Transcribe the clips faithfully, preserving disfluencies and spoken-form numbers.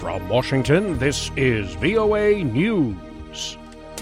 From Washington, this is V O A News.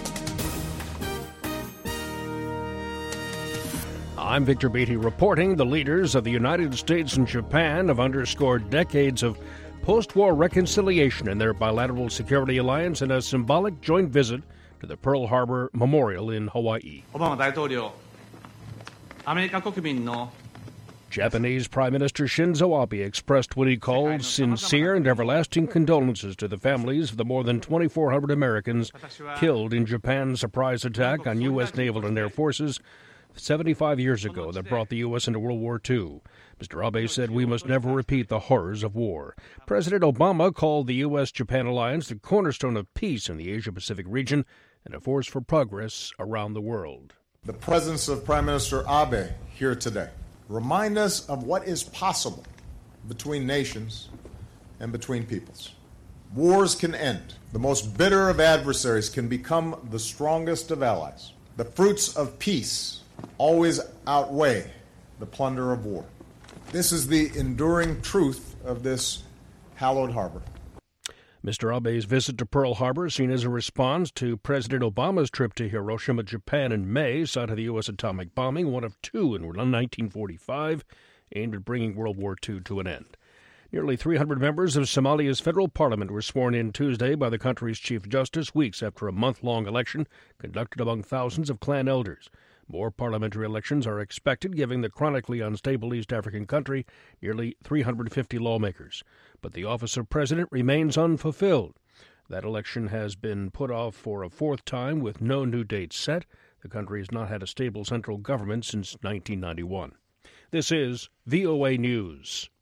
I'm Victor Beatty reporting. The leaders of the United States and Japan have underscored decades of post-war reconciliation in their bilateral security alliance in a symbolic joint visit to the Pearl Harbor Memorial in Hawaii. オバマ大統領、アメリカ国民の Japanese Prime Minister Shinzo Abe expressed what he called sincere and everlasting condolences to the families of the more than twenty-four hundred Americans killed in Japan's surprise attack on U S naval and air forces seventy-five years ago that brought the U S into World War Two. Mister Abe said we must never repeat the horrors of war. President Obama called the U S Japan alliance the cornerstone of peace in the Asia-Pacific region and a force for progress around the world. The presence of Prime Minister Abe here today remind us of what is possible between nations and between peoples. Wars can end. The most bitter of adversaries can become the strongest of allies. The fruits of peace always outweigh the plunder of war. This is the enduring truth of this hallowed harbor. Mister Abe's visit to Pearl Harbor, seen as a response to President Obama's trip to Hiroshima, Japan in May, site of the U S atomic bombing, one of two in nineteen forty-five, aimed at bringing World War Two to an end. Nearly three hundred members of Somalia's federal parliament were sworn in Tuesday by the country's chief justice, weeks after a month-long election conducted among thousands of clan elders. More parliamentary elections are expected, giving the chronically unstable East African country nearly three hundred fifty lawmakers. But the office of president remains unfulfilled. That election has been put off for a fourth time with no new date set. The country has not had a stable central government since nineteen ninety-one. This is V O A News.